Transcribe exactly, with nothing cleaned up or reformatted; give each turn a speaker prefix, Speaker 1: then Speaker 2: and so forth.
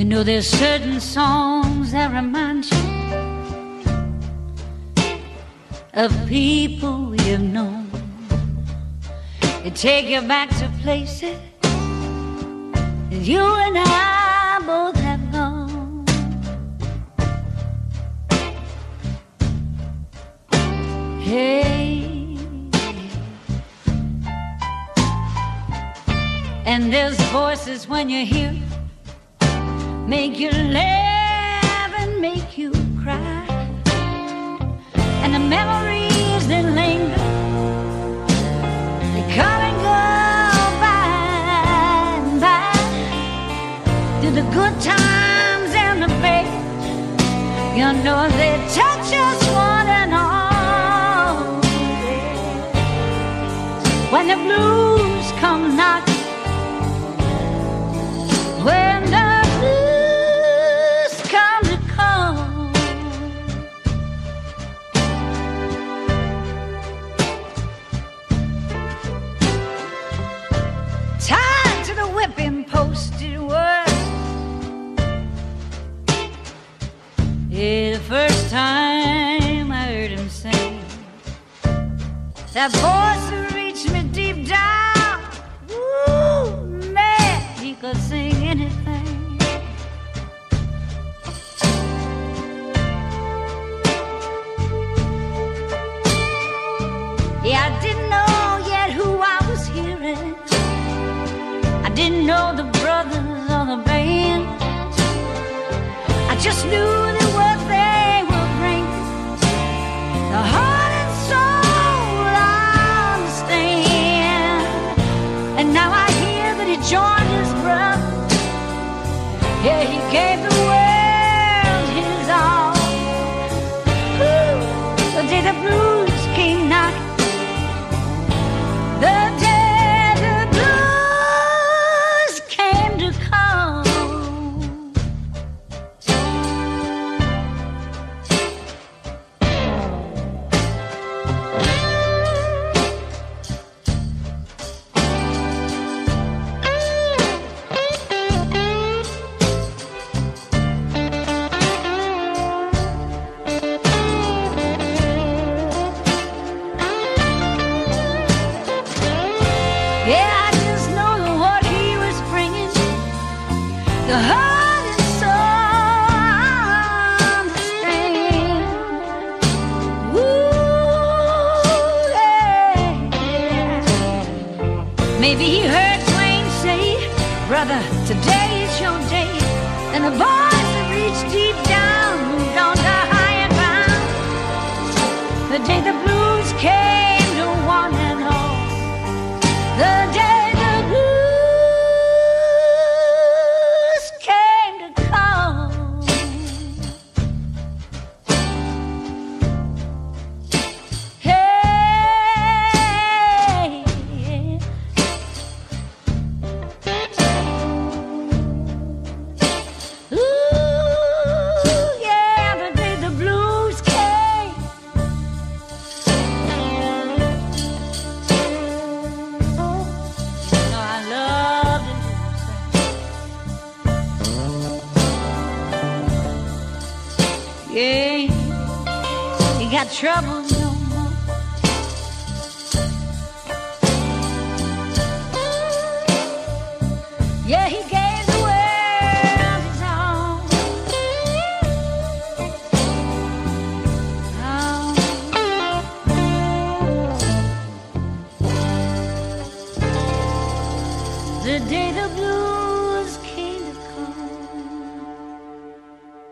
Speaker 1: You know there's certain songs that remind you of people you've known. They take you back to places that you and I both have gone. Hey, and there's voices when you hear make you laugh and make you cry, and the memories that linger, they come and go by and by. Through the good times and the bad, you know they touch us one and all. When the blues come knocking, when the the first time I heard him sing, that voice that reached me deep down. Ooh, man, he could sing anything. Yeah, I didn't know yet who I was hearing. I didn't know the brothers or the band. I just knew that what they were bringing, the heart and soul I understand. And now I hear that he joined his brother. Yeah, he gave the world his all. Ooh, the day the blues came knocking, the day the blues came to call. The heart and soul understand. Ooh, yeah. Maybe he heard Twain say, brother, today is your day. And the voice that reached deep down on the higher ground, the day the blues came to one and all, the day got trouble no more. Yeah, he gave the world his own. Oh. The day the